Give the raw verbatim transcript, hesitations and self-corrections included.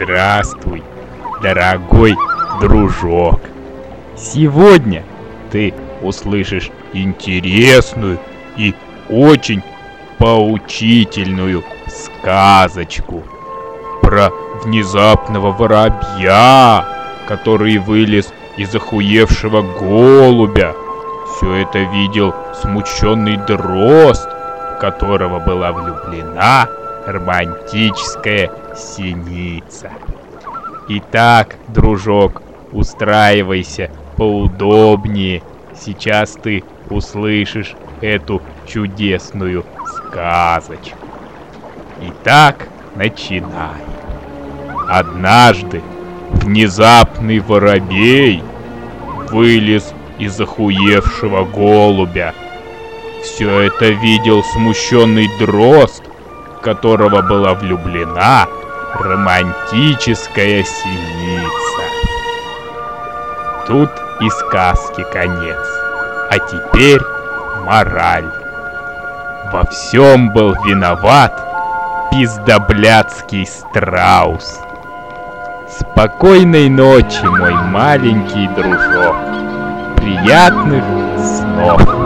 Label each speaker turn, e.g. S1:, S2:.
S1: Здравствуй, дорогой дружок. Сегодня ты услышишь интересную и очень поучительную сказочку про внезапного воробья, который вылез из охуевшего голубя. Все это видел смущенный дрозд, в которого была влюблена романтическая синица. Итак, дружок, устраивайся поудобнее. Сейчас ты услышишь эту чудесную сказочку. Итак, начинай. Однажды внезапный воробей вылез из охуевшего голубя. Все это видел смущенный дрозд, в которого была влюблена романтическая синица. Тут и сказки конец. А теперь мораль. Во всем был виноват пиздоблядский страус. Спокойной ночи, мой маленький дружок. Приятных снов.